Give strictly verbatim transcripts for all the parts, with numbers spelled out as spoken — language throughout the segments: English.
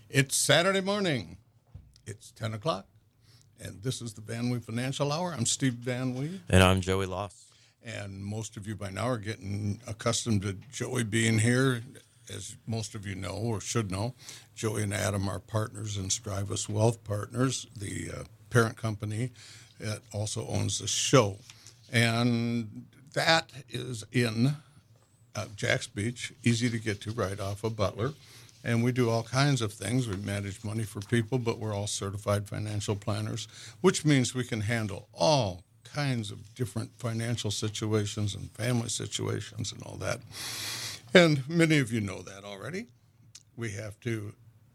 It's Saturday morning. It's ten o'clock, and this is the Van Wee Financial Hour. I'm Steve Van Wee. And I'm Joey Loss. And most of you by now are getting accustomed to Joey being here. As most of you know or should know, Joey and Adam are partners in Strivus Wealth Partners, the uh, parent company that also owns the show. And that is in uh, Jack's Beach, easy to get to right off of Butler. And we do all kinds of things. We manage money for people, but we're all certified financial planners, which means we can handle all kinds of different financial situations and family situations and all that. And many of you know that already. We have to,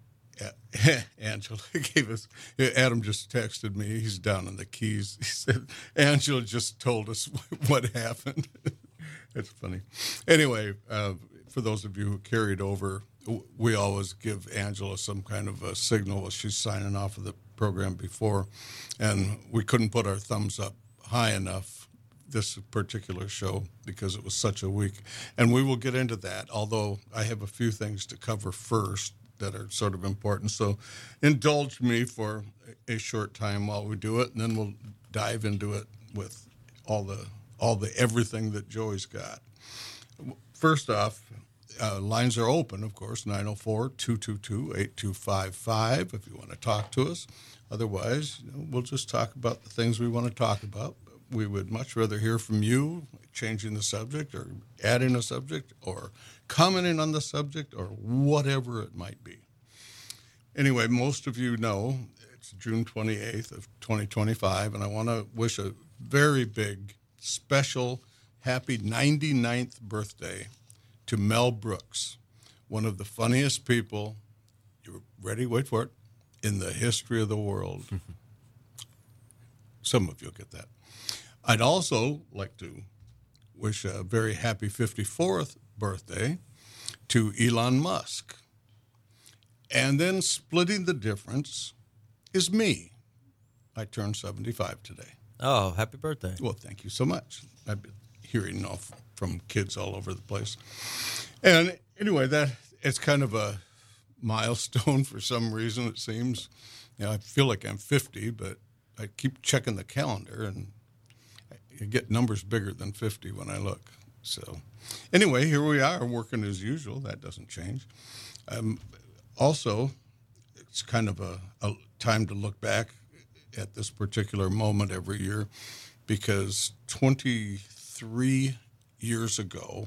uh, Angela gave us, Adam just texted me, he's down in the Keys. He said, Angela just told us what happened. It's funny. Anyway, uh, for those of you who carried over, we always give Angela some kind of a signal while she's signing off of the program before, and we couldn't put our thumbs up high enough this particular show because it was such a week. And we will get into that, although I have a few things to cover first that are sort of important. So indulge me for a short time while we do it, and then we'll dive into it with all the all the everything that Joey's got. First off, uh, lines are open, of course, nine oh four, two two two, eight two five five if you want to talk to us. Otherwise, you know, we'll just talk about the things we want to talk about. We would much rather hear from you, changing the subject or adding a subject or commenting on the subject or whatever it might be. Anyway, most of you know it's June twenty-eighth of twenty twenty-five, and I want to wish a very big, special, happy ninety-ninth birthday to Mel Brooks, one of the funniest people, you ready, wait for it, in the history of the world. Some of you will get that. I'd also like to wish a very happy fifty-fourth birthday to Elon Musk. And then splitting the difference is me. I turned seventy-five today. Oh, happy birthday. Well, thank you so much. I've been hearing off from kids all over the place. And anyway, that it's kind of a milestone for some reason, it seems. You know, I feel like I'm fifty, but I keep checking the calendar, and I get numbers bigger than fifty when I look. So anyway, here we are working as usual. That doesn't change. Um, also, it's kind of a, a time to look back at this particular moment every year, because twenty-three years ago,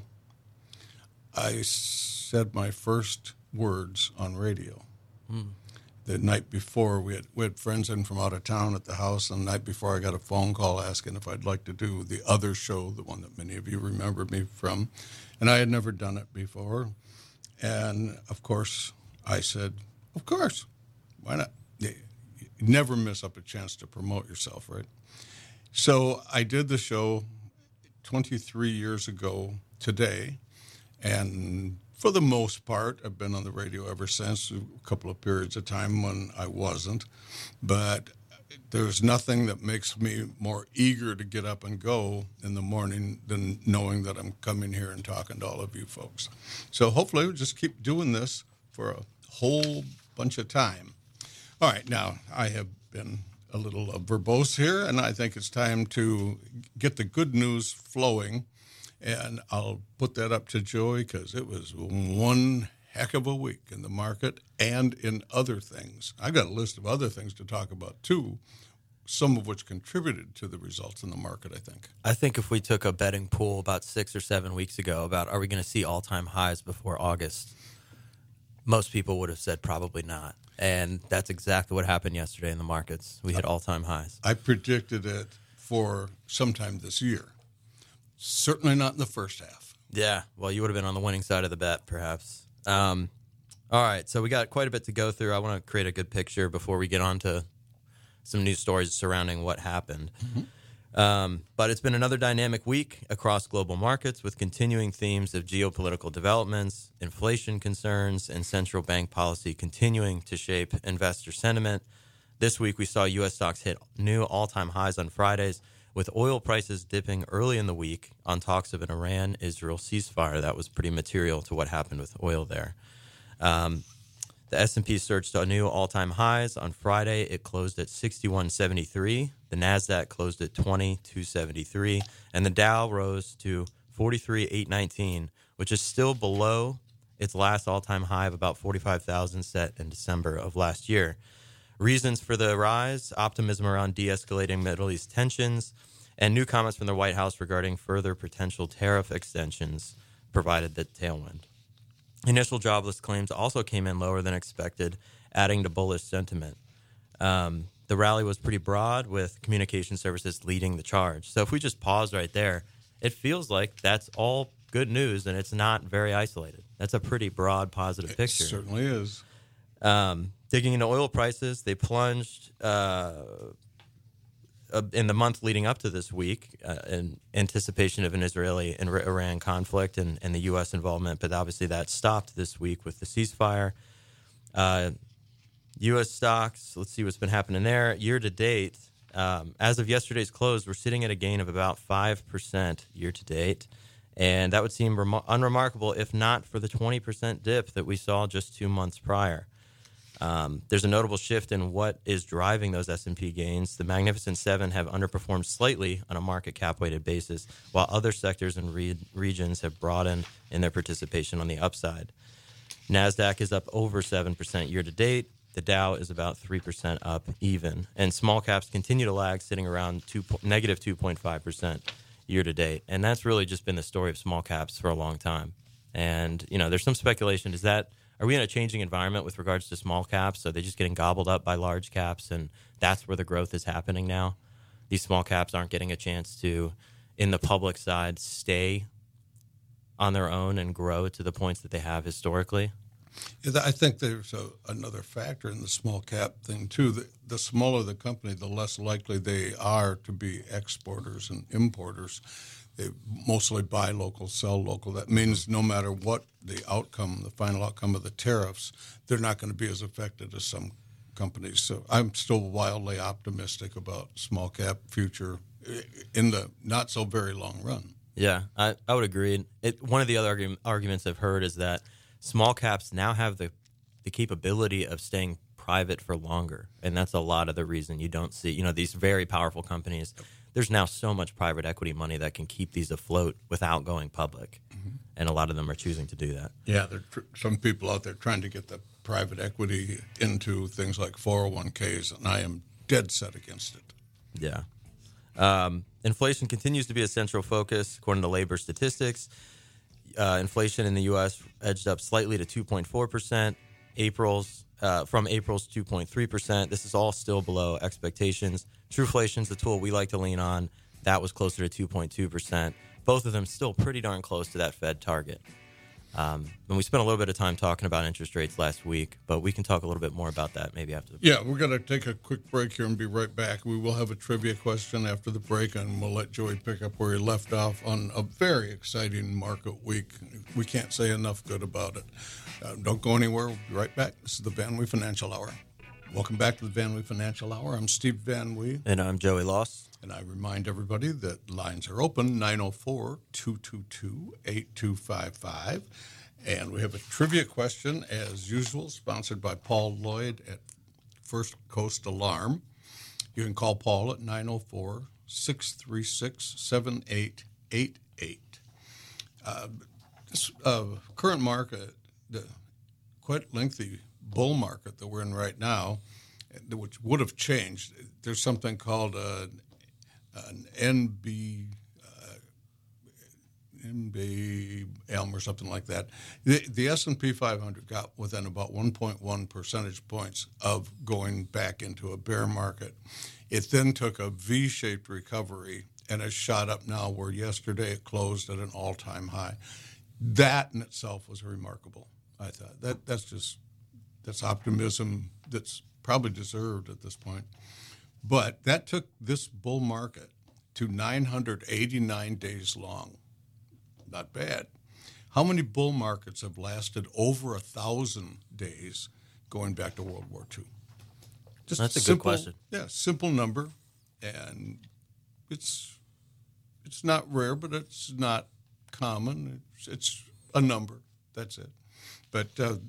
I said my first words on radio. Hmm. The night before, we had, we had friends in from out of town at the house, and the night before I got a phone call asking if I'd like to do the other show, the one that many of you remember me from, and I had never done it before. And, of course, I said, of course, why not? You never miss up a chance to promote yourself, right? So I did the show twenty-three years ago today, and for the most part, I've been on the radio ever since, a couple of periods of time when I wasn't. But there's nothing that makes me more eager to get up and go in the morning than knowing that I'm coming here and talking to all of you folks. So hopefully we'll just keep doing this for a whole bunch of time. All right, now I have been a little uh, verbose here, and I think it's time to get the good news flowing. And I'll put that up to Joey because it was one heck of a week in the market and in other things. I've got a list of other things to talk about, too, some of which contributed to the results in the market, I think. I think if we took a betting pool about six or seven weeks ago about are we going to see all-time highs before August, most people would have said probably not. And that's exactly what happened yesterday in the markets. We hit all-time highs. I predicted it for sometime this year. Certainly not in the first half. Yeah, well, you would have been on the winning side of the bet, perhaps. Um, all right, so we got quite a bit to go through. I want to create a good picture before we get on to some news stories surrounding what happened. Mm-hmm. Um, but it's been another dynamic week across global markets with continuing themes of geopolitical developments, inflation concerns, and central bank policy continuing to shape investor sentiment. This week, we saw U S stocks hit new all-time highs on Fridays, with oil prices dipping early in the week on talks of an Iran-Israel ceasefire. That was pretty material to what happened with oil there. Um, The S and P surged to new all-time highs. On Friday, it closed at sixty-one seventy-three. The NASDAQ closed at twenty-two seventy-three. And the Dow rose to forty-three eight nineteen, which is still below its last all-time high of about forty-five thousand set in December of last year. Reasons for the rise: optimism around de-escalating Middle East tensions, and new comments from the White House regarding further potential tariff extensions provided the tailwind. Initial jobless claims also came in lower than expected, adding to bullish sentiment. Um, the rally was pretty broad, with communication services leading the charge. So if we just pause right there, it feels like that's all good news, and it's not very isolated. That's a pretty broad, positive picture. It certainly is. Um, digging into oil prices, they plunged uh, in the month leading up to this week uh, in anticipation of an Israeli and Iran conflict and, and the U S involvement, but obviously that stopped this week with the ceasefire. Uh, U S stocks, let's see what's been happening there. Year to date, um, as of yesterday's close, we're sitting at a gain of about five percent year to date, and that would seem rem- unremarkable if not for the twenty percent dip that we saw just two months prior. Um, there's a notable shift in what is driving those S and P gains. The Magnificent Seven have underperformed slightly on a market cap-weighted basis, while other sectors and re- regions have broadened in their participation on the upside. NASDAQ is up over seven percent year-to-date. The Dow is about three percent up even. And small caps continue to lag, sitting around two, negative two point five percent year-to-date. And that's really just been the story of small caps for a long time. And, you know, there's some speculation. Is that... Are we in a changing environment with regards to small caps? Are they just getting gobbled up by large caps, and that's where the growth is happening now? These small caps aren't getting a chance to, in the public side, stay on their own and grow to the points that they have historically? Yeah, I think there's a, another factor in the small cap thing, too. The, the smaller the company, the less likely they are to be exporters and importers. They mostly buy local, sell local. That means no matter what the outcome, the final outcome of the tariffs, they're not going to be as affected as some companies. So I'm still wildly optimistic about small cap future in the not so very long run. Yeah, I, I would agree. It, one of the other argu- arguments I've heard is that small caps now have the, the capability of staying private for longer. And that's a lot of the reason you don't see, you know, these very powerful companies. There's now so much private equity money that can keep these afloat without going public. Mm-hmm. And a lot of them are choosing to do that. Yeah, there are tr- some people out there trying to get the private equity into things like four oh one k's, and I am dead set against it. Yeah. Um, inflation continues to be a central focus, according to labor statistics. Uh, inflation in the U S edged up slightly to two point four percent. April's uh, from April's two point three percent. This is all still below expectations. Trueflation is the tool we like to lean on. That was closer to two point two percent. Both of them still pretty darn close to that Fed target. Um, and we spent a little bit of time talking about interest rates last week, but we can talk a little bit more about that maybe after the break. Yeah, we're going to take a quick break here and be right back. We will have a trivia question after the break, and we'll let Joey pick up where he left off on a very exciting market week. We can't say enough good about it. Uh, don't go anywhere. We'll be right back. This is the Van Wee Financial Hour. Welcome back to the Van Wee Financial Hour. I'm Steve Van Wee. And I'm Joey Loss. And I remind everybody that lines are open, nine oh four, two two two, eight two five five. And we have a trivia question, as usual, sponsored by Paul Lloyd at First Coast Alarm. You can call Paul at nine oh four, six three six, seven eight eight eight. Uh, this uh, current market, the quite lengthy bull market that we're in right now, which would have changed, there's something called a, an N B N B Elm or something like that. The, the S and P five hundred got within about one point one percentage points of going back into a bear market. It then took a V-shaped recovery and has shot up now, where yesterday it closed at an all-time high. That in itself was remarkable, I thought. That that's just that's optimism that's probably deserved at this point. But that took this bull market to nine hundred eighty-nine days long. Not bad. How many bull markets have lasted over a thousand days going back to World War Two? Just That's a simple, good question. Yeah, simple number, and it's it's not rare, but it's not common. It's, it's a number. That's it. But uh,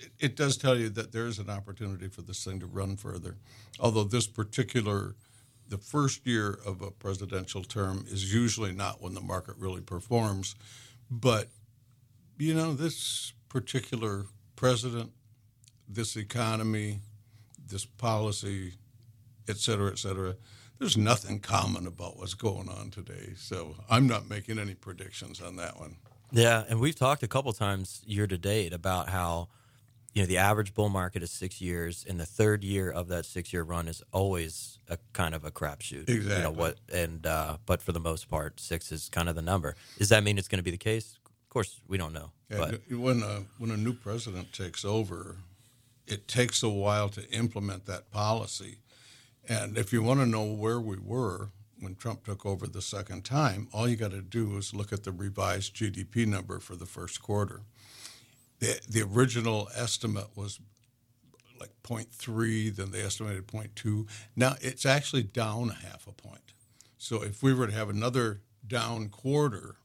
it, it does tell you that there is an opportunity for this thing to run further. Although this particular, the first year of a presidential term is usually not when the market really performs. But, you know, this particular president, this economy, this policy, et cetera, et cetera, there's nothing common about what's going on today. So I'm not making any predictions on that one. Yeah, and we've talked a couple times year to date about how, you know, the average bull market is six years, and the third year of that six-year run is always a kind of a crapshoot. Exactly. You know what? And uh, but for the most part, six is kind of the number. Does that mean it's going to be the case? Of course, we don't know. Yeah, but when a, when a new president takes over, it takes a while to implement that policy. And if you want to know where we were when Trump took over the second time, all you got to do is look at the revised G D P number for the first quarter. The, the original estimate was like zero point three, then they estimated zero point two. Now it's actually down a half a point. So if we were to have another down quarter,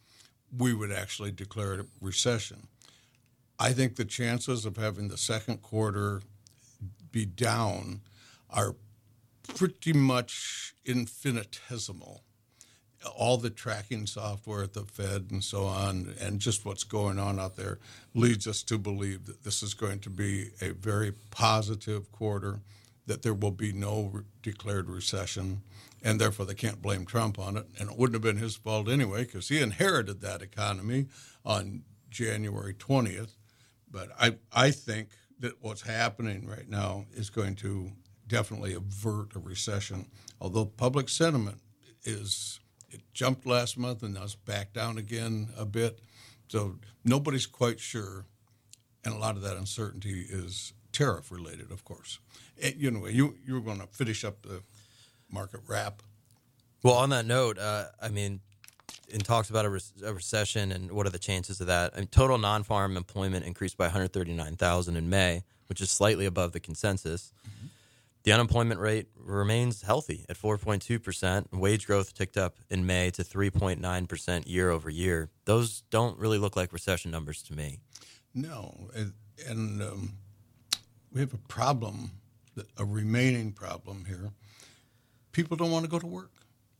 we would actually declare a recession. I think the chances of having the second quarter be down are pretty much infinitesimal. All the tracking software at the Fed and so on, and just what's going on out there, leads us to believe that this is going to be a very positive quarter, that there will be no re- declared recession, and therefore they can't blame Trump on it. And it wouldn't have been his fault anyway, because he inherited that economy on January twentieth. But I, I think that what's happening right now is going to definitely avert a recession, although public sentiment is, it jumped last month and now it's back down again a bit. So nobody's quite sure, and a lot of that uncertainty is tariff related, of course. And, you know, you, you were going to finish up the market wrap. well, on that note, uh, I mean, it talks about a, re- a recession and what are the chances of that. I mean, total non-farm employment increased by one hundred thirty-nine thousand in May, which is slightly above the consensus. Mm-hmm. The unemployment rate remains healthy at four point two percent. Wage growth ticked up in May to three point nine percent year over year. Those don't really look like recession numbers to me. No, and, and um, we have a problem, a remaining problem here. People don't want to go to work.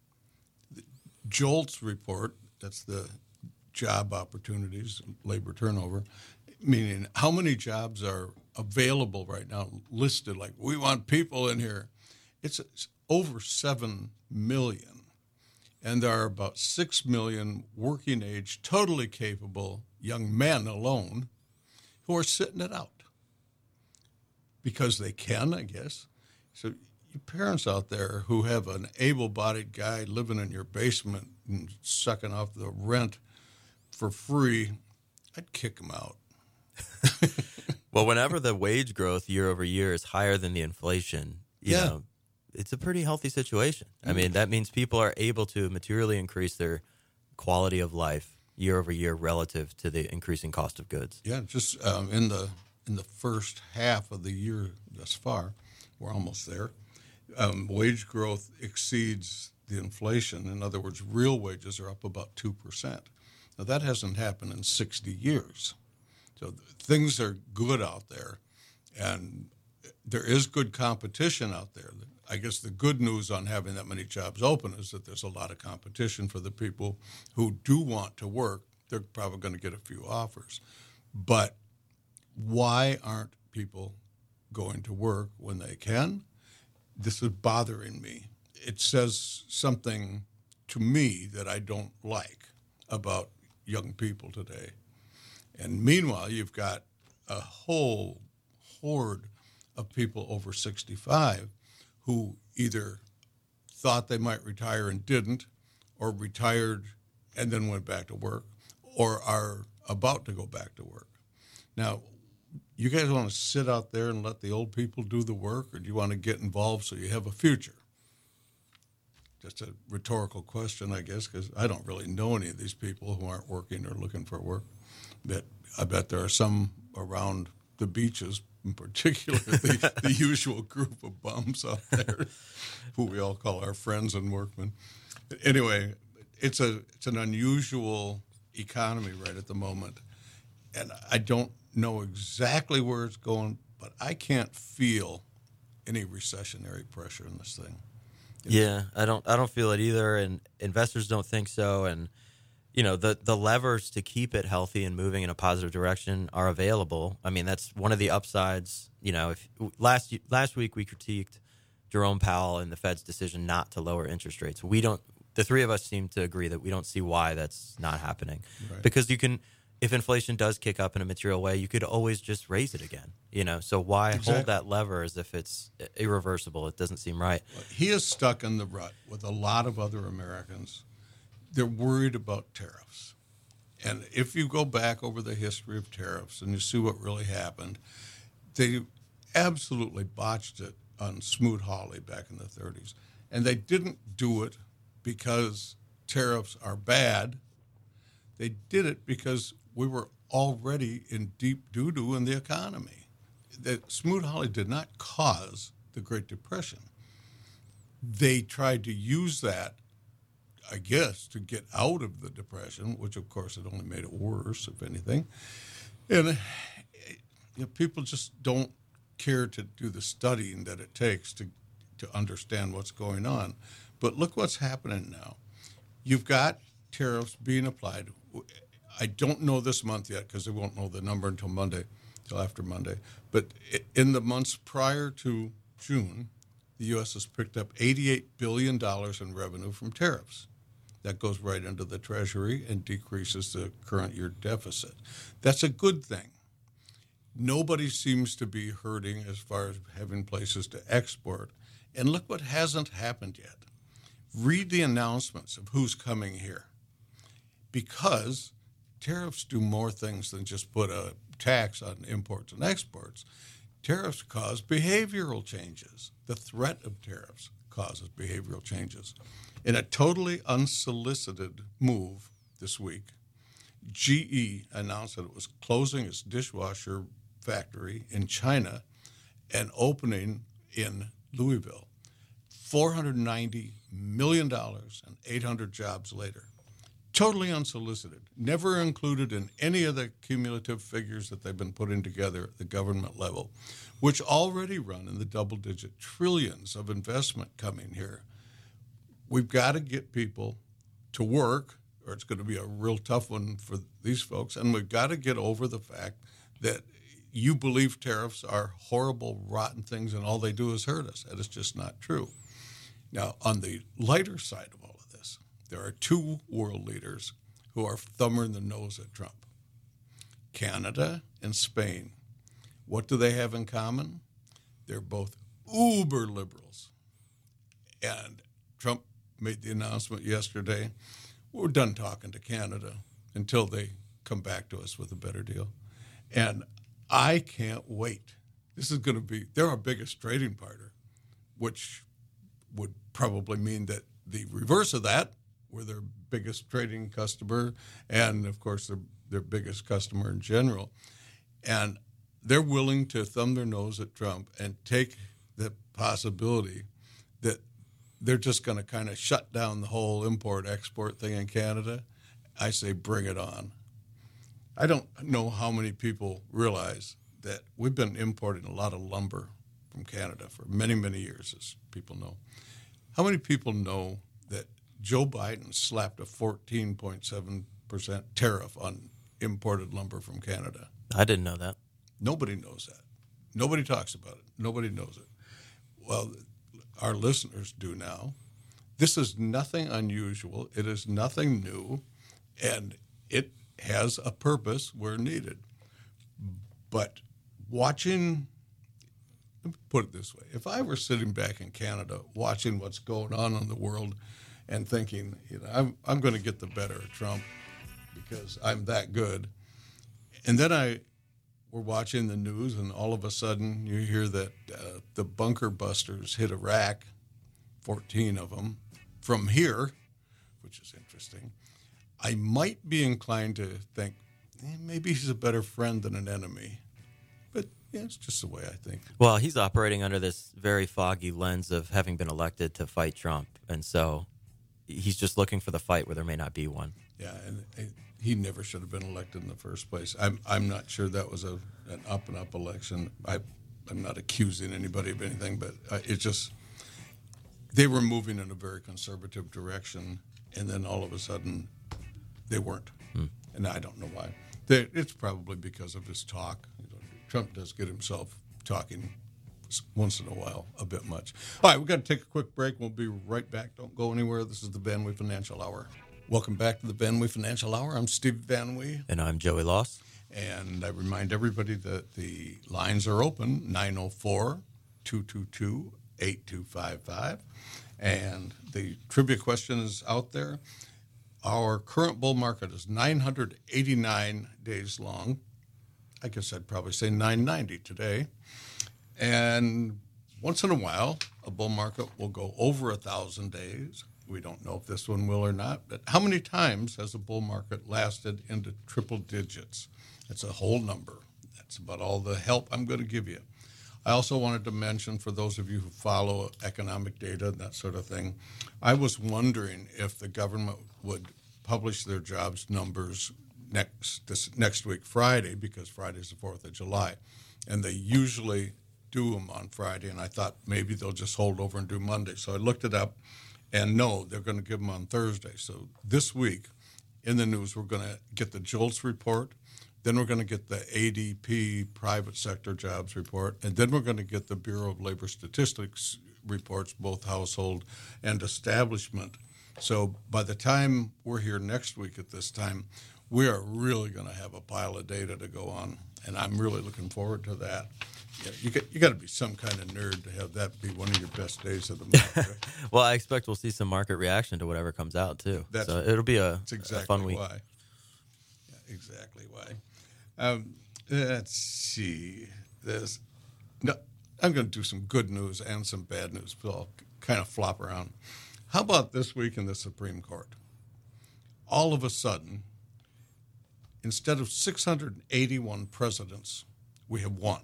The JOLTS report, that's the job opportunities, labor turnover, meaning how many jobs are available right now, listed, like we want people in here. It's, it's over seven million. And there are about six million working age, totally capable young men alone who are sitting it out because they can, I guess. So you parents out there who have an able-bodied guy living in your basement and sucking off the rent for free, I'd kick him out. Well, whenever the wage growth year over year is higher than the inflation, you Yeah. know, it's a pretty healthy situation. I mean, that means people are able to materially increase their quality of life year over year relative to the increasing cost of goods. Yeah, just um, in the in the first half of the year thus far, we're almost there. Um, wage growth exceeds the inflation. In other words, real wages are up about two percent. Now, that hasn't happened in sixty years. So th- things are good out there, and there is good competition out there. I guess the good news on having that many jobs open is that there's a lot of competition for the people who do want to work. They're probably going to get a few offers. But why aren't people going to work when they can? This is bothering me. It says something to me that I don't like about young people today. And meanwhile, you've got a whole horde of people over sixty-five who either thought they might retire and didn't, or retired and then went back to work, or are about to go back to work. Now, you guys want to sit out there and let the old people do the work, or do you want to get involved so you have a future? Just a rhetorical question, I guess, because I don't really know any of these people who aren't working or looking for work. But I bet there are some around the beaches, in particular, the, the usual group of bums out there, who we all call our friends and workmen. Anyway, it's a it's an unusual economy right at the moment, and I don't know exactly where it's going, but I can't feel any recessionary pressure in this thing. Yeah, I don't I don't feel it either, and investors don't think so. And you know, the the levers to keep it healthy and moving in a positive direction are available. I mean, that's one of the upsides. You know, if last last week we critiqued Jerome Powell and the Fed's decision not to lower interest rates. We don't. The three of us seem to agree that we don't see why that's not happening, Right. because you can. If inflation does kick up in a material way, you could always just raise it again. You know, so why Exactly. hold that lever as if it's irreversible? It doesn't seem right. He is stuck in the rut with a lot of other Americans. They're worried about tariffs. And if you go back over the history of tariffs and you see what really happened, they absolutely botched it on Smoot-Hawley back in the thirties. And they didn't do it because tariffs are bad. They did it because we were already in deep doo-doo in the economy. That Smoot-Hawley did not cause the Great Depression. They tried to use that, I guess, to get out of the Depression, which, of course, it only made it worse, if anything. And you know, people just don't care to do the studying that it takes to, to understand what's going on. But look what's happening now. You've got tariffs being applied. I don't know this month yet because they won't know the number until Monday, until after Monday. But in the months prior to June, the U S has picked up eighty-eight billion dollars in revenue from tariffs. That goes right into the Treasury and decreases the current year deficit. That's a good thing. Nobody seems to be hurting as far as having places to export. And look what hasn't happened yet. Read the announcements of who's coming here. Because tariffs do more things than just put a tax on imports and exports. Tariffs cause behavioral changes. The threat of tariffs causes behavioral changes. In a totally unsolicited move this week, G E announced that it was closing its dishwasher factory in China and opening in Louisville. four hundred ninety million dollars and eight hundred jobs later. Totally unsolicited, never included in any of the cumulative figures that they've been putting together at the government level, which already run in the double-digit trillions of investment coming here. We've got to get people to work, or it's going to be a real tough one for these folks, and we've got to get over the fact that you believe tariffs are horrible, rotten things, and all they do is hurt us, and it's just not true. Now, on the lighter side of all of this, there are two world leaders who are thumbing the nose at Trump, Canada and Spain. What do they have in common? They're both uber liberals. And Trump made the announcement yesterday, we're done talking to Canada until they come back to us with a better deal. And I can't wait. This is going to be, they're our biggest trading partner, which would probably mean that the reverse of that, we're their biggest trading customer and, of course, their, their biggest customer in general. And they're willing to thumb their nose at Trump and take the possibility that they're just going to kind of shut down the whole import-export thing in Canada. I say bring it on. I don't know how many people realize that we've been importing a lot of lumber from Canada for many, many years, as people know. How many people know that Joe Biden slapped a fourteen point seven percent tariff on imported lumber from Canada? I didn't know that. Nobody knows that. Nobody talks about it. Nobody knows it. Well, our listeners do now. This is nothing unusual. It is nothing new, and it has a purpose where needed. But watching, let me put it this way, if I were sitting back in Canada watching what's going on in the world and thinking, you know, I'm, I'm going to get the better of Trump because I'm that good, and then I were watching the news and all of a sudden you hear that uh, the bunker busters hit Iraq, fourteen of them, from here, which is interesting, I might be inclined to think eh, maybe he's a better friend than an enemy. But yeah, it's just the way I think. Well, he's operating under this very foggy lens of having been elected to fight Trump. And so he's just looking for the fight where there may not be one. Yeah, and uh, he never should have been elected in the first place. I'm I'm not sure that was a an up and up election. I I'm not accusing anybody of anything, but uh, it just they were moving in a very conservative direction, and then all of a sudden they weren't, hmm. and I don't know why. They, it's probably because of his talk. You know, Trump does get himself talking once in a while a bit much. All right, we've got to take a quick break. We'll be right back. Don't go anywhere. This is the Van Wee Financial Hour. Welcome back to the Van Wee Financial Hour. I'm Steve Van Wee. And I'm Joey Loss. And I remind everybody that the lines are open, nine oh four, two two two, eight two five five. And the trivia question is out there. Our current bull market is nine hundred eighty-nine days long. I guess I'd probably say nine ninety today. And once in a while, a bull market will go over a thousand days. We don't know if this one will or not, but how many times has a bull market lasted into triple digits? That's a whole number. That's about all the help I'm going to give you. I also wanted to mention, for those of you who follow economic data and that sort of thing, I was wondering if the government would publish their jobs numbers next this next week, Friday, because Friday's the fourth of July, and they usually do them on Friday, and I thought maybe they'll just hold over and do Monday. So I looked it up, and no, they're going to give them on Thursday. So this week in the news, we're going to get the JOLTS report, then we're going to get the A D P private sector jobs report, and then we're going to get the Bureau of Labor Statistics reports, both household and establishment. So by the time we're here next week at this time, we are really going to have a pile of data to go on, and I'm really looking forward to that. Yeah, you got you got to be some kind of nerd to have that be one of your best days of the month. Right? Well, I expect we'll see some market reaction to whatever comes out too. That's, so it'll be a, exactly a fun week. Why. Yeah, exactly why. Um, let's see. This. No, I'm going to do some good news and some bad news, but I'll kind of flop around. How about this week in the Supreme Court? All of a sudden, instead of six hundred eighty-one presidents, we have one.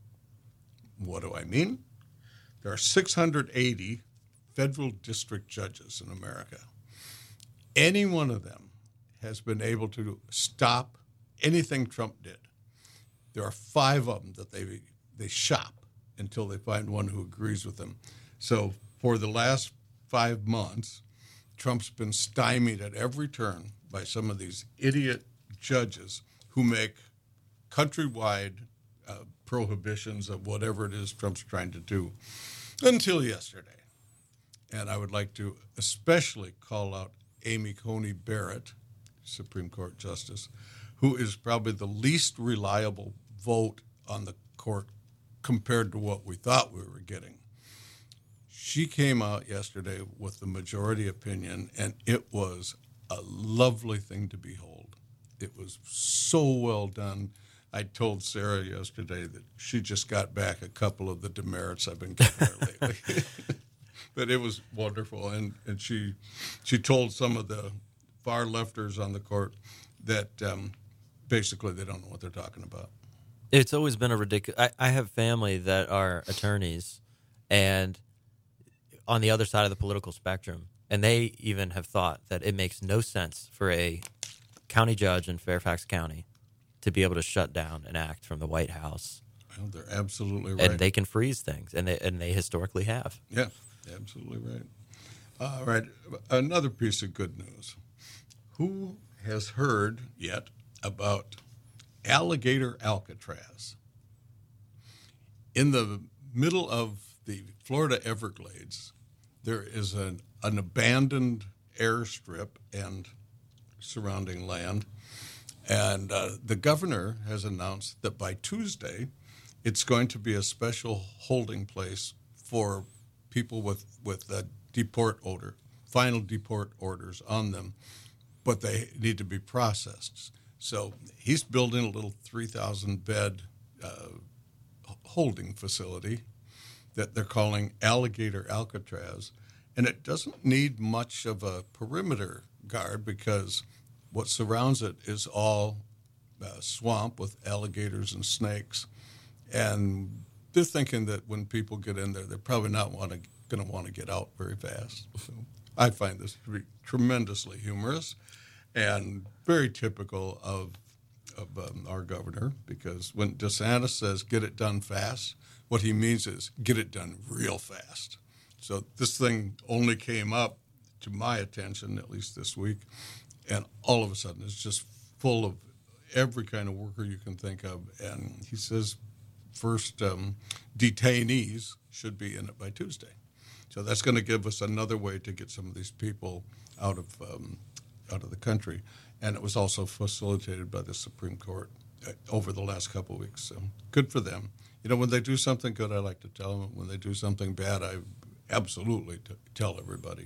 What do I mean? There are six hundred eighty federal district judges in America. Any one of them has been able to stop anything Trump did. There are five of them that they they shop until they find one who agrees with them. So for the last five months, Trump's been stymied at every turn by some of these idiot judges who make countrywide uh, prohibitions of whatever it is Trump's trying to do until yesterday. And I would like to especially call out Amy Coney Barrett, Supreme Court Justice, who is probably the least reliable vote on the court compared to what we thought we were getting. She came out yesterday with the majority opinion, and it was a lovely thing to behold. It was so well done. I told Sarah yesterday that she just got back a couple of the demerits I've been giving her lately. But it was wonderful, and, and she she told some of the far lefters on the court that um, basically they don't know what they're talking about. It's always been a ridiculous. I, I have family that are attorneys, and on the other side of the political spectrum, and they even have thought that it makes no sense for a county judge in Fairfax County to be able to shut down an act from the White House. Well, they're absolutely right. And they can freeze things, and they, and they historically have. Yeah, absolutely right. All right, another piece of good news. Who has heard yet about Alligator Alcatraz? In the middle of the Florida Everglades, there is an, an abandoned airstrip and surrounding land. And uh, the governor has announced that by Tuesday, it's going to be a special holding place for people with, with a deport order, final deport orders on them, but they need to be processed. So he's building a little three thousand bed uh, holding facility that they're calling Alligator Alcatraz. And it doesn't need much of a perimeter guard because what surrounds it is all uh, swamp with alligators and snakes. And they're thinking that when people get in there, they're probably not want to going to want to get out very fast. So I find this to be tremendously humorous. and very typical of of um, our governor, because when DeSantis says get it done fast, what he means is get it done real fast. So this thing only came up to my attention, at least this week, and all of a sudden it's just full of every kind of worker you can think of. And he says first um, detainees should be in it by Tuesday. So that's going to give us another way to get some of these people out of um, out of the country. And it was also facilitated by the Supreme Court uh, over the last couple of weeks. So good for them. You know, when they do something good, I like to tell them. When they do something bad, I absolutely t- tell everybody.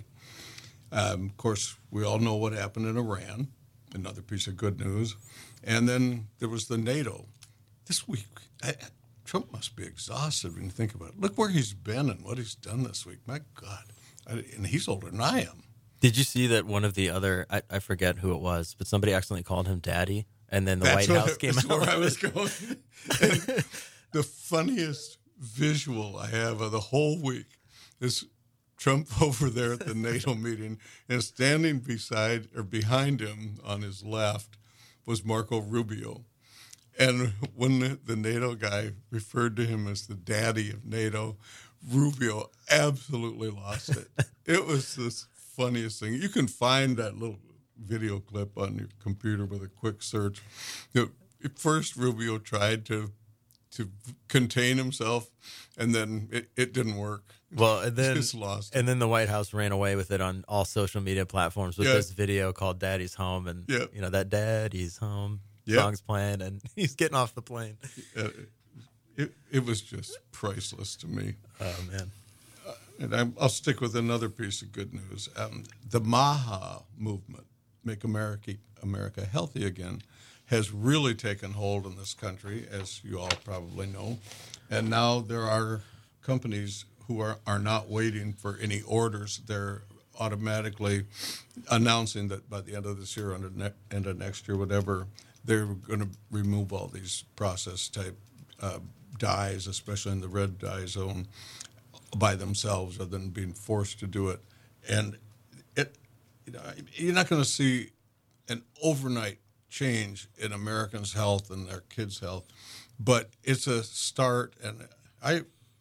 Um, of course, we all know what happened in Iran, another piece of good news. And then there was the NATO. This week, I, Trump must be exhausted when you think about it. Look where he's been and what he's done this week. My God. I, and he's older than I am. Did you see that one of the other, I, I forget who it was, but somebody accidentally called him daddy, and then the That's White what, House came that's out? where I was going. And the funniest visual I have of the whole week is Trump over there at the NATO meeting, and standing beside or behind him on his left was Marco Rubio. And when the, the NATO guy referred to him as the daddy of NATO, Rubio absolutely lost it. It was this funniest thing. You can find that little video clip on your computer with a quick search. You know, at first, Rubio tried to to contain himself, and then it, it didn't work. Well, and then Just lost it. and then the White House ran away with it on all social media platforms with Yeah. this video called "Daddy's Home," and Yeah. you know that "Daddy's Home" Yeah. song's playing, and he's getting off the plane. Uh, it, it was just priceless to me. Oh man. And I'm, I'll stick with another piece of good news. Um, the MAHA movement, Make America America Healthy Again, has really taken hold in this country, as you all probably know. And now there are companies who are, are not waiting for any orders. They're automatically announcing that by the end of this year, or the ne- end of next year, whatever, they're going to remove all these processed type uh, dyes, especially in the red dye zone, by themselves, rather than being forced to do it. And it, you know, you're not going to see an overnight change in Americans' health and their kids' health, but it's a start. And I,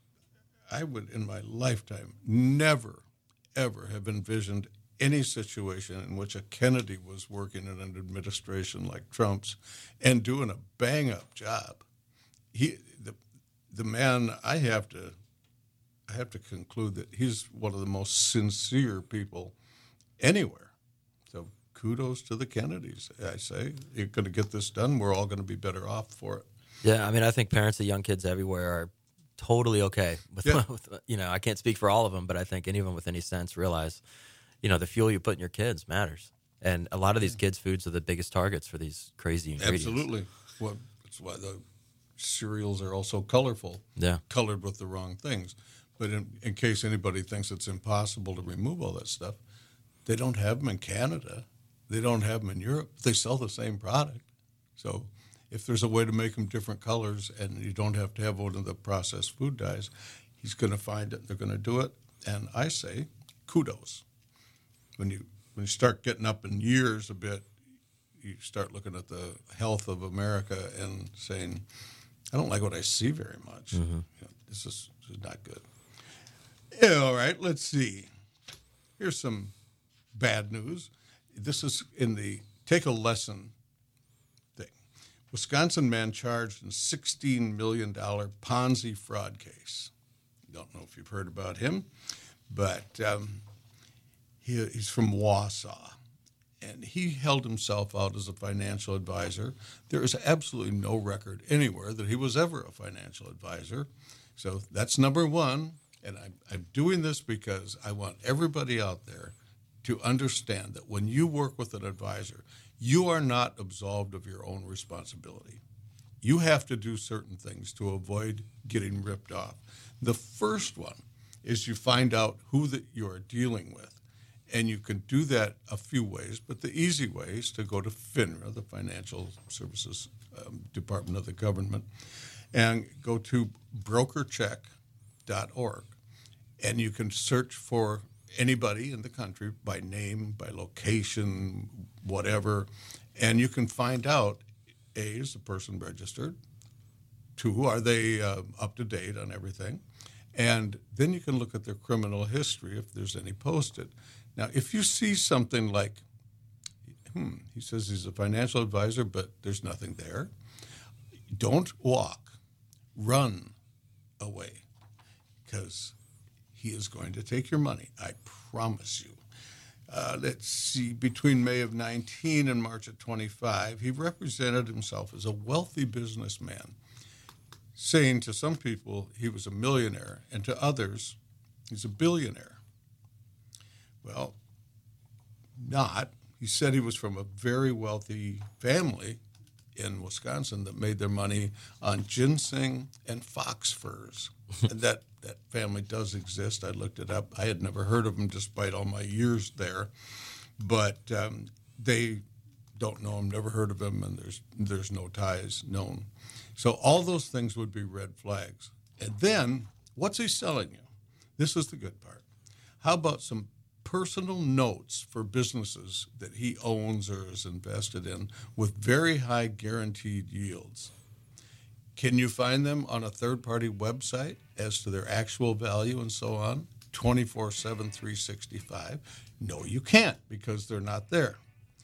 I would, in my lifetime, never, ever have envisioned any situation in which a Kennedy was working in an administration like Trump's and doing a bang-up job. He, the, the man, I have to. I have to conclude that he's one of the most sincere people anywhere. So kudos to the Kennedys, I say. You're going to get this done. We're all going to be better off for it. Yeah, I mean, I think parents of young kids everywhere are totally okay with, Yeah. with, you know, I can't speak for all of them, but I think anyone with any sense realize, you know, the fuel you put in your kids matters. And a lot of these kids' foods are the biggest targets for these crazy ingredients. Absolutely. Well, that's why the cereals are all so colorful, Yeah. colored with the wrong things. But in, in case anybody thinks it's impossible to remove all that stuff, they don't have them in Canada. They don't have them in Europe. They sell the same product. So if there's a way to make them different colors and you don't have to have one of the processed food dyes, he's going to find it. They're going to do it. And I say kudos. When you when you start getting up in years a bit, you start looking at the health of America and saying, I don't like what I see very much. Mm-hmm. You know, this is, this is not good. Yeah, all right, let's see. Here's some bad news. This is in the take a lesson thing. Wisconsin man charged in sixteen million dollars Ponzi fraud case. Don't know if you've heard about him, but um, he, he's from Wausau, and he held himself out as a financial advisor. There is absolutely no record anywhere that he was ever a financial advisor. So that's number one. And I'm, I'm doing this because I want everybody out there to understand that when you work with an advisor, you are not absolved of your own responsibility. You have to do certain things to avoid getting ripped off. The first one is you find out who that you are dealing with. And you can do that a few ways, but the easy way is to go to FINRA, the Financial Services um, Department of the government, and go to broker check dot org. And you can search for anybody in the country by name, by location, whatever, and you can find out, A, is the person registered? Two, are they uh, up to date on everything? And then you can look at their criminal history if there's any posted. Now, if you see something like, hmm, he says he's a financial advisor, but there's nothing there, don't walk, run away, because he is going to take your money, I promise you. Uh, let's see, between May of nineteen and March of twenty-five, he represented himself as a wealthy businessman, saying to some people he was a millionaire, and to others he's a billionaire. Well, not. He said he was from a very wealthy family in Wisconsin that made their money on ginseng and fox furs. And that, that family does exist. I looked it up. I had never heard of them despite all my years there. But um, they don't know him, never heard of him, and there's there's no ties known. So all those things would be red flags. And then, what's he selling you? This is the good part. How about some personal notes for businesses that he owns or is invested in with very high guaranteed yields? Can you find them on a third-party website as to their actual value and so on, twenty-four seven, three sixty-five? No, you can't, because they're not there.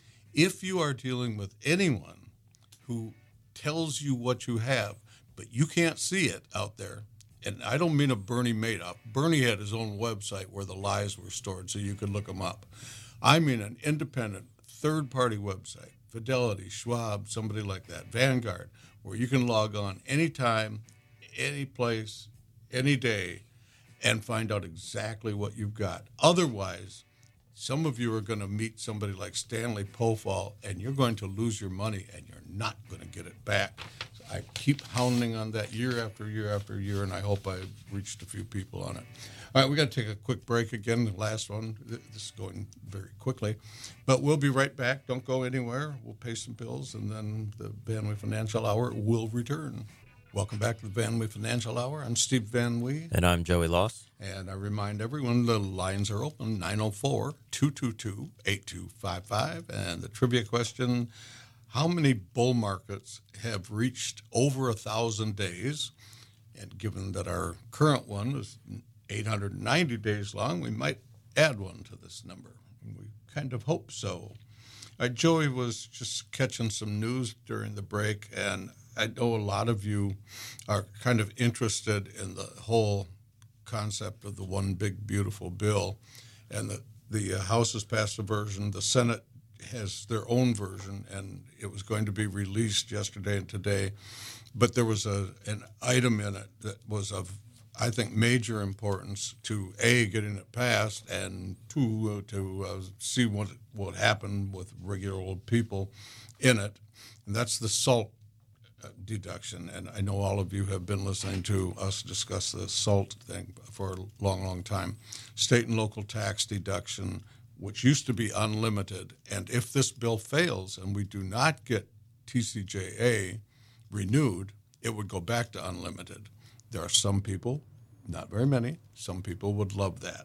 If you are dealing with anyone who tells you what you have, but you can't see it out there, and I don't mean a Bernie made-up. Bernie had his own website where the lies were stored so you could look them up. I mean an independent third-party website, Fidelity, Schwab, somebody like that, Vanguard, where you can log on anytime, any place, any day, and find out exactly what you've got. Otherwise, some of you are going to meet somebody like Stanley Pofall, and you're going to lose your money, and you're not going to get it back. So I keep hounding on that year after year after year, and I hope I've reached a few people on it. All right, we got to take a quick break again, the last one. This is going very quickly. But we'll be right back. Don't go anywhere. We'll pay some bills, and then the Van Wee Financial Hour will return. Welcome back to the Van Wee Financial Hour. I'm Steve Van Wee. And I'm Joey Loss. And I remind everyone the lines are open, nine oh four, two two two, eight two five five. And the trivia question, how many bull markets have reached over one thousand days? And given that our current one is eight hundred ninety days long, we might add one to this number. We kind of hope so. Uh, Joey was just catching some news during the break, and I know a lot of you are kind of interested in the whole concept of the one big beautiful bill, and the the uh, House has passed a version, the Senate has their own version, and it was going to be released yesterday and today, but there was a an item in it that was of, I think, major importance to A, getting it passed, and two, uh, to uh, see what what happened with regular old people in it, and that's the SALT deduction. And I know all of you have been listening to us discuss the SALT thing for a long, long time. State and local tax deduction, which used to be unlimited. And if this bill fails and we do not get T C J A renewed, it would go back to unlimited. There are some people, not very many, some people would love that.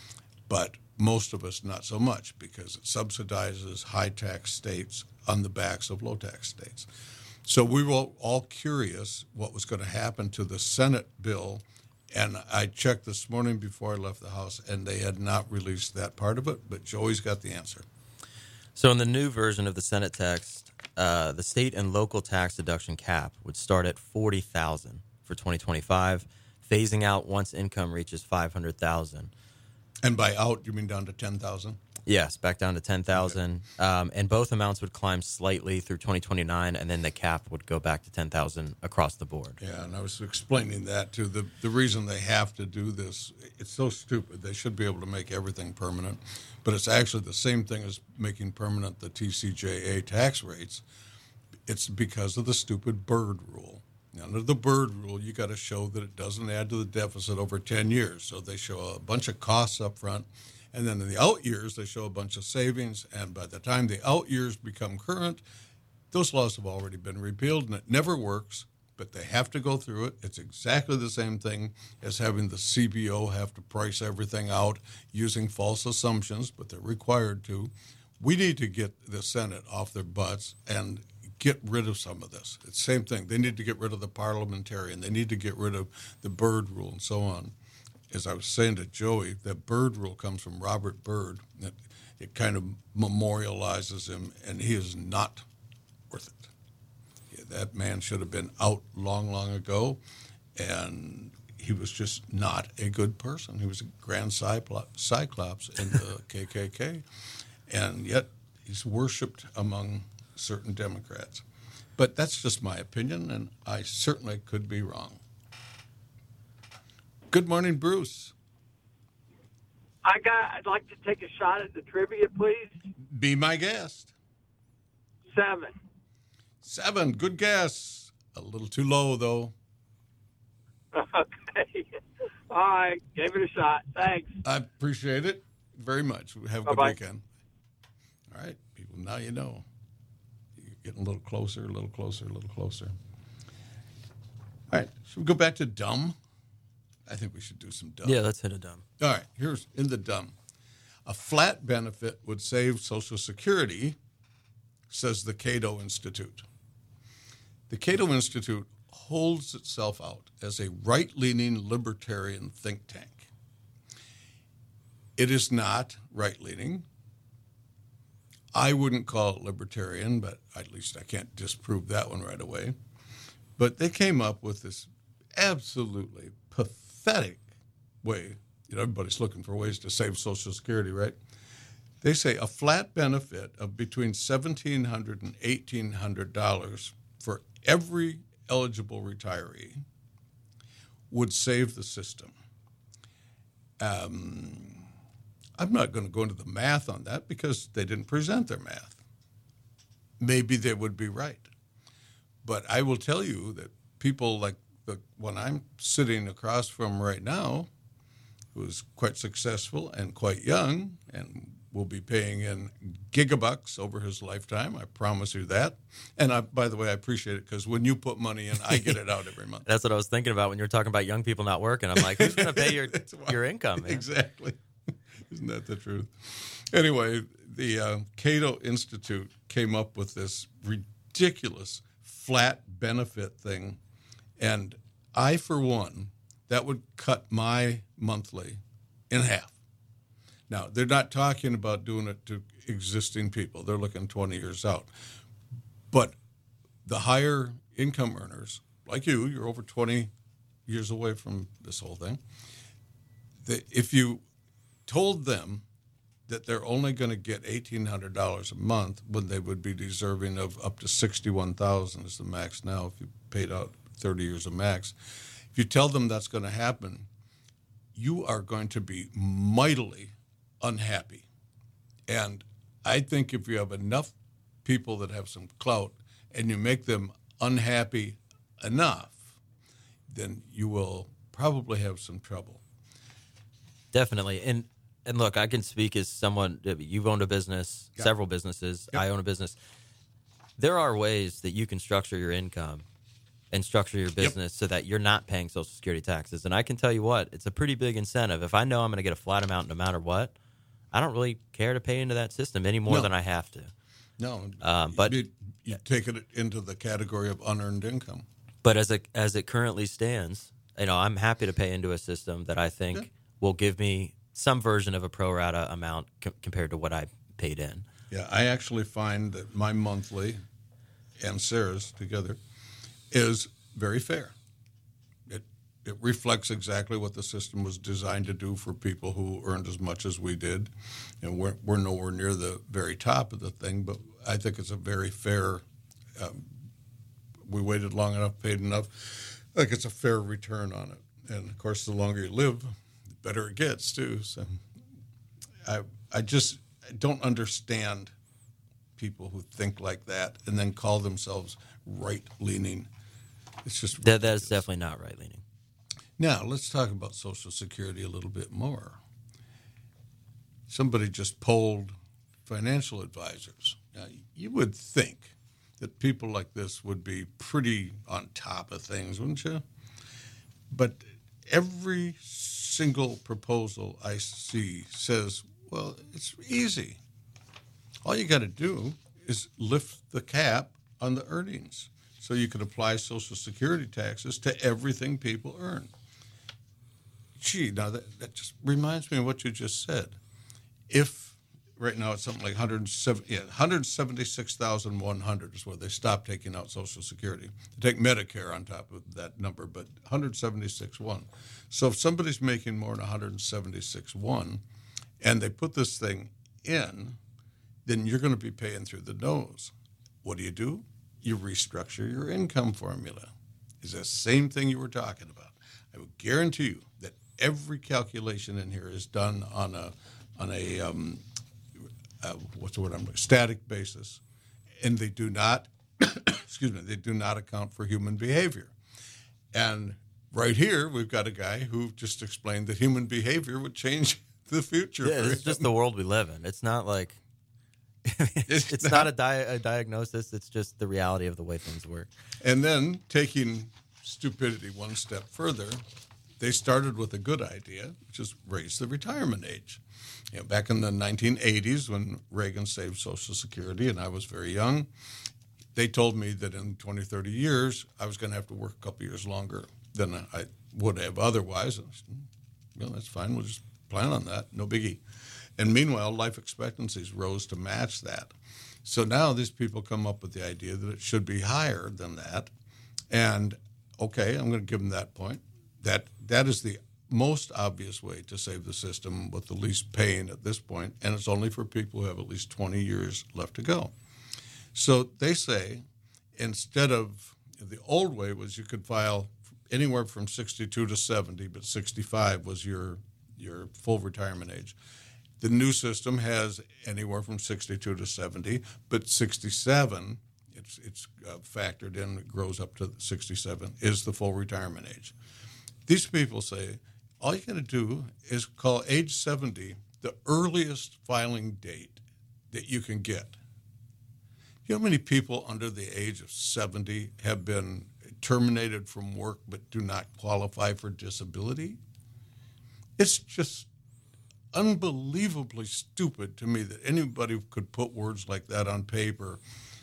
But most of us not so much, because it subsidizes high-tax states on the backs of low-tax states. So we were all curious what was going to happen to the Senate bill, and I checked this morning before I left the House, and they had not released that part of it, but Joey's got the answer. So in the new version of the Senate text, uh, the state and local tax deduction cap would start at forty thousand dollars for twenty twenty-five, phasing out once income reaches five hundred thousand dollars. And by out, you mean down to ten thousand dollars? Yes, back down to ten thousand dollars. Um, and both amounts would climb slightly through twenty twenty-nine, and then the cap would go back to ten thousand dollars across the board. Yeah, and I was explaining that, too. The, the reason they have to do this, it's so stupid. They should be able to make everything permanent, but it's actually the same thing as making permanent the T C J A tax rates. It's because of the stupid Byrd rule. Under the Byrd rule, you got to show that it doesn't add to the deficit over ten years. So they show a bunch of costs up front, and then in the out years, they show a bunch of savings. And by the time the out years become current, those laws have already been repealed, and it never works but they have to go through it. It's exactly the same thing as having the C B O have to price everything out using false assumptions, but they're required to. We need to get the Senate off their butts and get rid of some of this. It's the same thing. They need to get rid of the parliamentarian. They need to get rid of the Byrd rule and so on. As I was saying to Joey, that Byrd rule comes from Robert Byrd. It, it kind of memorializes him, and he is not worth it. Yeah, that man should have been out long, long ago, and he was just not a good person. He was a grand cyclops in the K K K, and yet he's worshipped among certain Democrats. But that's just my opinion, and I certainly could be wrong. Good morning, Bruce. I got. I'd like to take a shot at the trivia, please. Be my guest. Seven. Seven. Good guess. A little too low, though. Okay. All right. Gave it a shot. Thanks. I appreciate it very much. Have a good Bye-bye. weekend. All right, people. Now you know. You're getting a little closer, a little closer, a little closer. All right. Should we go back to dumb? I think we should do some dumb. Yeah, let's hit a dumb. All right, here's in the dumb. A flat benefit would save Social Security, says the Cato Institute. The Cato Institute holds itself out as a right-leaning libertarian think tank. It is not right-leaning. I wouldn't call it libertarian, but at least I can't disprove that one right away. But they came up with this absolutely pathetic way. You know, everybody's looking for ways to save Social Security, right? They say a flat benefit of between seventeen hundred dollars and eighteen hundred dollars for every eligible retiree would save the system. Um, I'm not going to go into the math on that because they didn't present their math. Maybe they would be right. But I will tell you that people like the one I'm sitting across from right now, who's quite successful and quite young and will be paying in gigabucks over his lifetime. I promise you that. And I, by the way, I appreciate it because when you put money in, I get it out every month. That's what I was thinking about when you were talking about young people not working. I'm like, who's going to pay your your income, man? Exactly. Isn't that the truth? Anyway, the uh, Cato Institute came up with this ridiculous flat benefit thing. And I, for one, that would cut my monthly in half. Now, they're not talking about doing it to existing people. They're looking twenty years out. But the higher income earners, like you, you're over twenty years away from this whole thing. The, if you told them that they're only going to get eighteen hundred dollars a month when they would be deserving of up to sixty-one thousand dollars is the max now if you paid out thirty years of max. If you tell them that's going to happen, you are going to be mightily unhappy. And I think if you have enough people that have some clout and you make them unhappy enough, then you will probably have some trouble. Definitely. And and look, I can speak as someone, you've owned a business, Yeah. several businesses. Yep. I own a business. There are ways that you can structure your income and structure your business so that you're not paying Social Security taxes. And I can tell you what, it's a pretty big incentive. If I know I'm going to get a flat amount no matter what, I don't really care to pay into that system any more No. than I have to. No, Um, but- you, you take it into the category of unearned income. But as it, as it currently stands, you know, I'm happy to pay into a system that I think Yeah. will give me some version of a pro rata amount co- compared to what I paid in. Yeah, I actually find that my monthly and Sarah's together is very fair. It it reflects exactly what the system was designed to do for people who earned as much as we did. And we're, we're nowhere near the very top of the thing, but I think it's a very fair, um, we waited long enough, paid enough. I think it's a fair return on it. And, of course, the longer you live, the better it gets, too. So I, I just don't understand people who think like that and then call themselves right-leaning. It's just That, that is ridiculous. definitely not right leaning. Now, let's talk about Social Security a little bit more. Somebody just polled financial advisors. Now, you would think that people like this would be pretty on top of things, wouldn't you? But every single proposal I see says, well, it's easy. All you got to do is lift the cap on the earnings so you can apply Social Security taxes to everything people earn. Gee, now that, that just reminds me of what you just said. If right now it's something like one hundred seventy, yeah, one hundred seventy-six thousand one hundred is where they stop taking out Social Security. They take Medicare on top of that number, but one hundred seventy-six thousand one hundred. So if somebody's making more than one hundred seventy-six thousand one hundred and they put this thing in, then you're going to be paying through the nose. What do you do? You restructure your income formula. It's the same thing you were talking about. I will guarantee you that every calculation in here is done on a on a um, uh, what's the word I'm static basis, and they do not excuse me they do not account for human behavior. And right here we've got a guy who just explained that human behavior would change the future. Yeah, it's just the world we live in. It's not like it's, it's not a, di- a diagnosis. It's just the reality of the way things work. And then taking stupidity one step further, they started with a good idea, which is raise the retirement age. You know, back in the nineteen eighties, when Reagan saved Social Security, and I was very young, they told me that in twenty, thirty years, I was going to have to work a couple years longer than I would have otherwise. And I said, well, that's fine. We'll just plan on that. No biggie. And meanwhile, life expectancies rose to match that. So now these people come up with the idea that it should be higher than that. And, okay, I'm going to give them that point. That That is the most obvious way to save the system with the least pain at this point, and it's only for people who have at least twenty years left to go. So they say instead of the old way was you could file anywhere from sixty-two to seventy, but sixty-five was your your full retirement age. The new system has anywhere from sixty-two to seventy, but sixty-seven, it's it's uh, factored in, it grows up to sixty-seven, is the full retirement age. These people say all you got to do is call age seventy the earliest filing date that you can get. You know how many people under the age of seventy have been terminated from work but do not qualify for disability? It's just unbelievably stupid to me that anybody could put words like that on paper.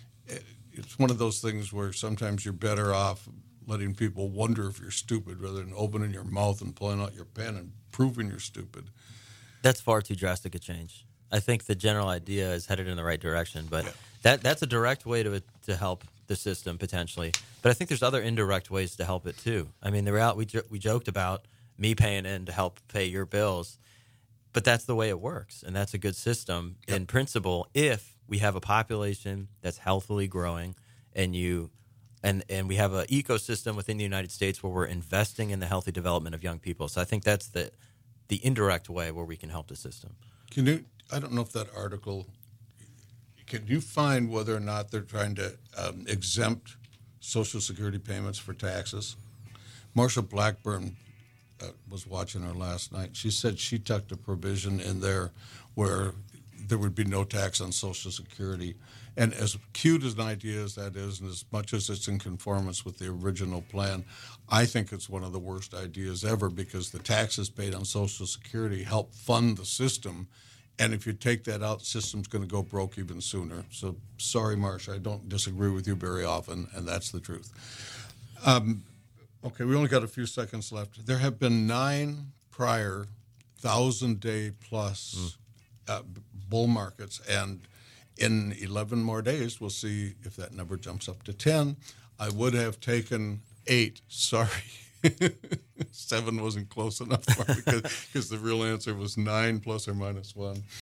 It's one of those things where sometimes you're better off letting people wonder if you're stupid rather than opening your mouth and pulling out your pen and proving you're stupid. That's far too drastic a change. I think the general idea is headed in the right direction, but Yeah. that that's a direct way to to help the system potentially. But I think there's other indirect ways to help it too. I mean, the real, we jo- we joked about me paying in to help pay your bills, but that's the way it works, and that's a good system Yep. in principle if we have a population that's healthily growing, and you and and we have an ecosystem within the United States where we're investing in the healthy development of young people. So I think that's the the indirect way where we can help the system. Can you, I don't know if that article, can you find whether or not they're trying to um, exempt Social Security payments for taxes? Marsha Blackburn uh, was watching her last night. She said she tucked a provision in there where there would be no tax on Social Security. And as cute as an idea as that is, and as much as it's in conformance with the original plan, I think it's one of the worst ideas ever because the taxes paid on Social Security help fund the system. And if you take that out, the system's going to go broke even sooner. So sorry, Marsha, I don't disagree with you very often, and that's the truth. Um, okay, we only got a few seconds left. There have been nine prior thousand-day plus uh, bull markets, and in eleven more days, we'll see if that number jumps up to ten. I would have taken eight. Sorry. Seven wasn't close enough for me because, because the real answer was nine plus or minus one.